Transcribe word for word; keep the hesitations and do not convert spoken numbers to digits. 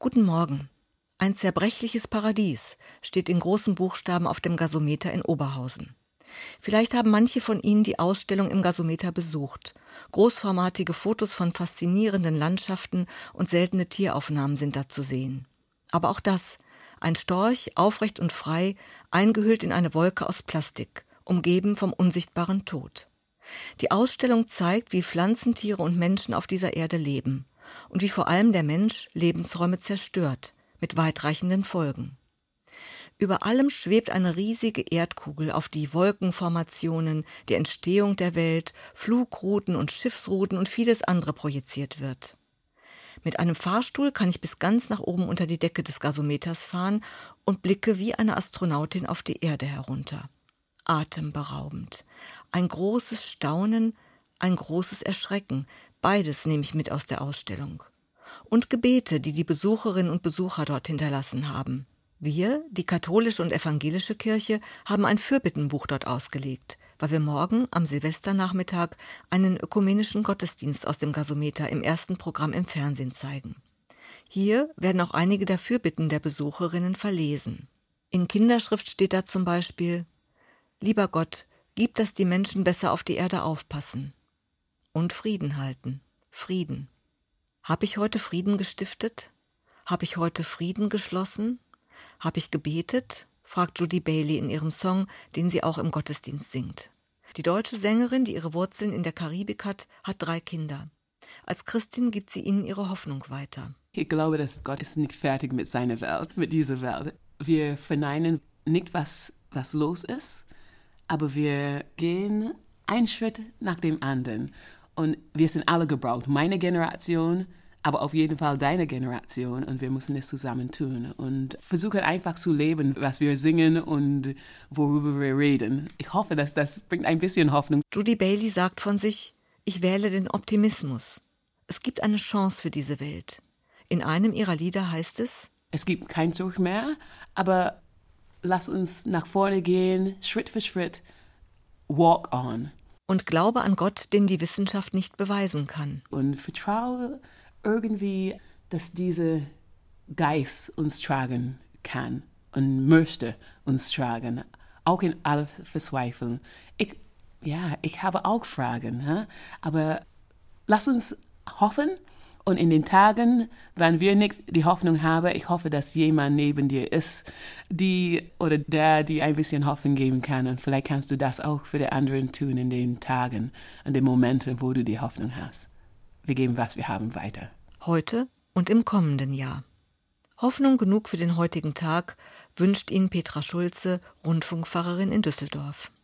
Guten Morgen. Ein zerbrechliches Paradies steht in großen Buchstaben auf dem Gasometer in Oberhausen. Vielleicht haben manche von Ihnen die Ausstellung im Gasometer besucht. Großformatige Fotos von faszinierenden Landschaften und seltene Tieraufnahmen sind da zu sehen. Aber auch das, ein Storch, aufrecht und frei, eingehüllt in eine Wolke aus Plastik, umgeben vom unsichtbaren Tod. Die Ausstellung zeigt, wie Pflanzen, Tiere und Menschen auf dieser Erde leben und wie vor allem der Mensch Lebensräume zerstört, mit weitreichenden Folgen. Über allem schwebt eine riesige Erdkugel, auf die Wolkenformationen, die Entstehung der Welt, Flugrouten und Schiffsrouten und vieles andere projiziert wird. Mit einem Fahrstuhl kann ich bis ganz nach oben unter die Decke des Gasometers fahren und blicke wie eine Astronautin auf die Erde herunter. Atemberaubend. Ein großes Staunen, ein großes Erschrecken, beides nehme ich mit aus der Ausstellung. Und Gebete, die die Besucherinnen und Besucher dort hinterlassen haben. Wir, die katholische und evangelische Kirche, haben ein Fürbittenbuch dort ausgelegt, weil wir morgen am Silvesternachmittag einen ökumenischen Gottesdienst aus dem Gasometer im ersten Programm im Fernsehen zeigen. Hier werden auch einige der Fürbitten der Besucherinnen verlesen. In Kinderschrift steht da zum Beispiel: Lieber Gott, gib, dass die Menschen besser auf die Erde aufpassen. Und Frieden halten. Frieden. Habe ich heute Frieden gestiftet? Habe ich heute Frieden geschlossen? Habe ich gebetet? Fragt Judy Bailey in ihrem Song, den sie auch im Gottesdienst singt. Die deutsche Sängerin, die ihre Wurzeln in der Karibik hat, hat drei Kinder. Als Christin gibt sie ihnen ihre Hoffnung weiter. Ich glaube, dass Gott ist nicht fertig mit seiner Welt, mit dieser Welt. Wir verneinen nicht, was, was los ist, aber wir gehen einen Schritt nach dem anderen. Und wir sind alle gebraucht. Meine Generation, aber auf jeden Fall deine Generation. Und wir müssen es zusammen tun. Und versuchen einfach zu leben, was wir singen und worüber wir reden. Ich hoffe, dass das bringt ein bisschen Hoffnung. Judy Bailey sagt von sich: Ich wähle den Optimismus. Es gibt eine Chance für diese Welt. In einem ihrer Lieder heißt es: Es gibt kein Zurück mehr, aber lass uns nach vorne gehen, Schritt für Schritt, walk on. Und glaube an Gott, den die Wissenschaft nicht beweisen kann. Und vertraue irgendwie, dass dieser Geist uns tragen kann und möchte uns tragen, auch in aller Verzweiflung. Ich, ja, ich habe auch Fragen, huh? Aber lass uns hoffen. Und in den Tagen, wenn wir nicht die Hoffnung haben, ich hoffe, dass jemand neben dir ist, die oder der, die ein bisschen Hoffnung geben kann. Und vielleicht kannst du das auch für die anderen tun in den Tagen und den Momenten, wo du die Hoffnung hast. Wir geben, was wir haben, weiter. Heute und im kommenden Jahr. Hoffnung genug für den heutigen Tag wünscht Ihnen Petra Schulze, Rundfunkpfarrerin in Düsseldorf.